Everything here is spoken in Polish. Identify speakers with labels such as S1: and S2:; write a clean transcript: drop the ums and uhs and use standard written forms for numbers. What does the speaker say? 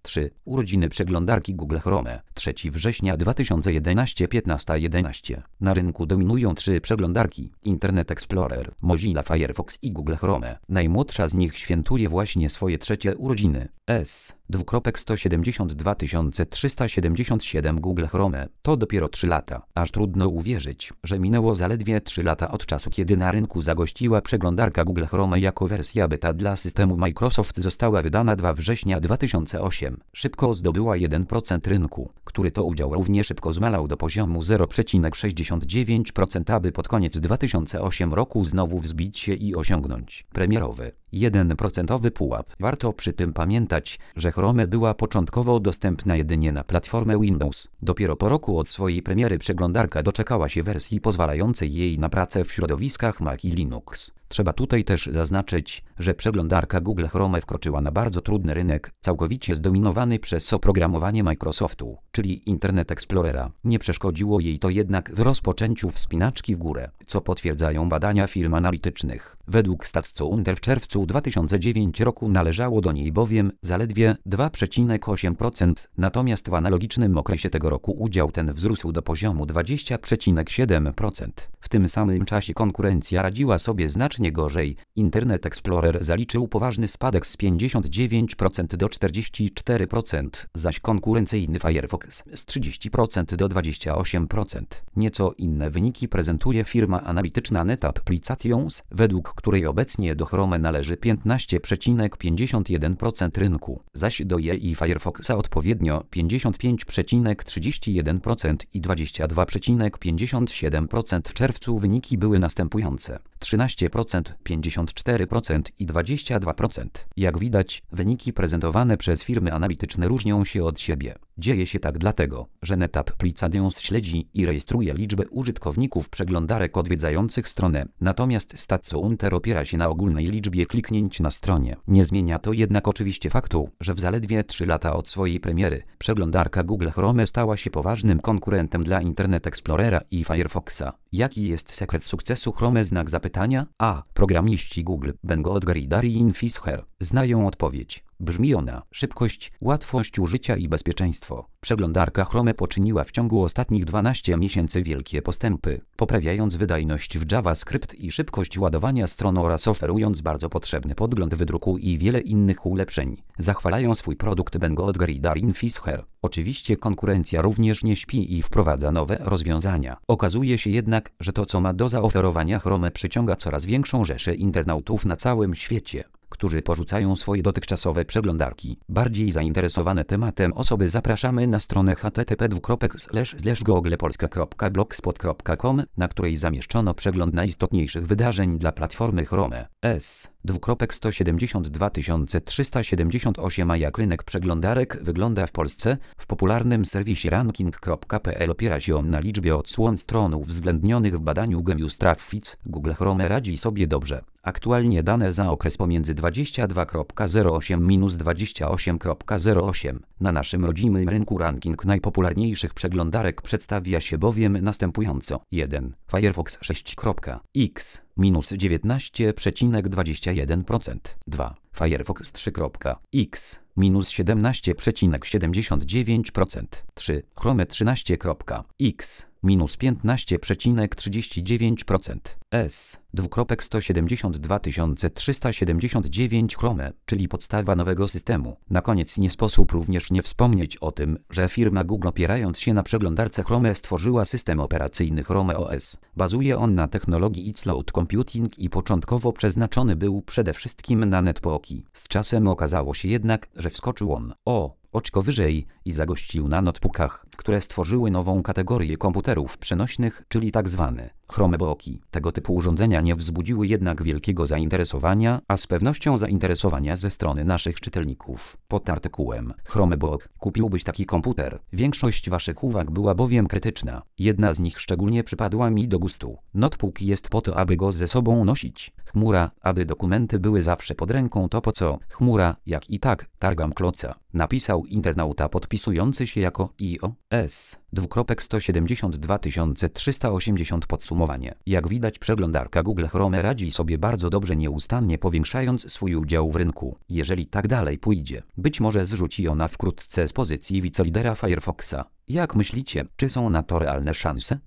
S1: 3. Urodziny przeglądarki Google Chrome. 3 września 2011 15:11. Na rynku dominują 3 przeglądarki: Internet Explorer, Mozilla Firefox i Google Chrome. Najmłodsza z nich świętuje właśnie swoje 3. urodziny. S:172 377 Google Chrome. To dopiero 3 lata. Aż trudno uwierzyć, że minęło zaledwie 3 lata od czasu, kiedy na rynku zagościła przeglądarka Google Chrome jako wersja beta dla systemu Microsoft. Została wydana 2 września 2008. Szybko zdobyła 1% rynku, który to udział równie szybko zmalał do poziomu 0,69%, aby pod koniec 2008 roku znowu wzbić się i osiągnąć premierowy 1% pułap. Warto przy tym pamiętać, że Chrome była początkowo dostępna jedynie na platformę Windows. Dopiero po roku od swojej premiery przeglądarka doczekała się wersji pozwalającej jej na pracę w środowiskach Mac i Linux. Trzeba tutaj też zaznaczyć, że przeglądarka Google Chrome wkroczyła na bardzo trudny rynek, całkowicie zdominowany przez oprogramowanie Microsoftu, czyli Internet Explorera. Nie przeszkodziło jej to jednak w rozpoczęciu wspinaczki w górę, co potwierdzają badania firm analitycznych. Według StatSounders w czerwcu 2009 roku należało do niej bowiem zaledwie 2,8%, natomiast w analogicznym okresie tego roku udział ten wzrósł do poziomu 20,7%. W tym samym czasie konkurencja radziła sobie znacznie gorzej. Internet Explorer zaliczył poważny spadek z 59% do 44%, zaś konkurencyjny Firefox z 30% do 28%. Nieco inne wyniki prezentuje firma analityczna NetApplicatIons, według której obecnie do Chrome należy 15,51% rynku, zaś do jej i Firefoxa odpowiednio 55,31% i 22,57%. W czerwcu wyniki były następujące: 13%, 54% i 22%. Jak widać, wyniki prezentowane przez firmy analityczne różnią się od siebie. Dzieje się tak dlatego, że NetApplicatIons śledzi i rejestruje liczbę użytkowników przeglądarek odwiedzających stronę, natomiast StatSounders opiera się na ogólnej liczbie kliknięć na stronie. Nie zmienia to jednak oczywiście faktu, że w zaledwie 3 lata od swojej premiery przeglądarka Google Chrome stała się poważnym konkurentem dla Internet Explorera i Firefoxa. Jaki jest sekret sukcesu Chrome? Znak zapytania. A. Programiści Google, Ben Godger i Darren Fischer, znają odpowiedź. Brzmi ona: szybkość, łatwość użycia i bezpieczeństwo. Przeglądarka Chrome poczyniła w ciągu ostatnich 12 miesięcy wielkie postępy, poprawiając wydajność w JavaScript i szybkość ładowania stron oraz oferując bardzo potrzebny podgląd wydruku i wiele innych ulepszeń. Zachwalają swój produkt Ben Godger i Darren Fischer. Oczywiście konkurencja również nie śpi i wprowadza nowe rozwiązania. Okazuje się jednak, że to, co ma do zaoferowania Chrome, przyciąga coraz większą rzeszę internautów na całym świecie, którzy porzucają swoje dotychczasowe przeglądarki. Bardziej zainteresowane tematem osoby zapraszamy na stronę http://googlepolska.blogspot.com, na której zamieszczono przegląd najistotniejszych wydarzeń dla platformy Chrome. S:172 378. A jak rynek przeglądarek wygląda w Polsce? W popularnym serwisie ranking.pl opiera się on na liczbie odsłon stron uwzględnionych w badaniu Genius Traffic. Google Chrome radzi sobie dobrze. Aktualnie dane za okres pomiędzy 22.08–28.08. Na naszym rodzimym rynku ranking najpopularniejszych przeglądarek przedstawia się bowiem następująco: 1. Firefox 6.x minus 19,21%. 2. Firefox 3.x minus 17,79%. 3. Chrome 13.x minus 15,39%. S:172 379 Chrome, czyli podstawa nowego systemu. Na koniec nie sposób również nie wspomnieć o tym, że firma Google, opierając się na przeglądarce Chrome, stworzyła system operacyjny Chrome OS. Bazuje on na technologii Cloud Computing i początkowo przeznaczony był przede wszystkim na netbooki. Z czasem okazało się jednak, że wskoczył on o oczko wyżej i zagościł na notebookach, które stworzyły nową kategorię komputerów przenośnych, czyli tzw. Chromebooki. Tego typu urządzenia nie wzbudziły jednak wielkiego zainteresowania, a z pewnością zainteresowania ze strony naszych czytelników. Pod artykułem Chromebook kupiłbyś taki komputer? Większość waszych uwag była bowiem krytyczna. Jedna z nich szczególnie przypadła mi do gustu. Notebook jest po to, aby go ze sobą nosić. Chmura, aby dokumenty były zawsze pod ręką, to po co? Chmura, jak i tak, targam kloca. Napisał napisał internauta podpisujący się jako iOS:172 380. Podsumowanie. Jak widać, przeglądarka Google Chrome radzi sobie bardzo dobrze, nieustannie powiększając swój udział w rynku. Jeżeli tak dalej pójdzie, być może zrzuci ona wkrótce z pozycji wicelidera Firefoxa. Jak myślicie, czy są na to realne szanse?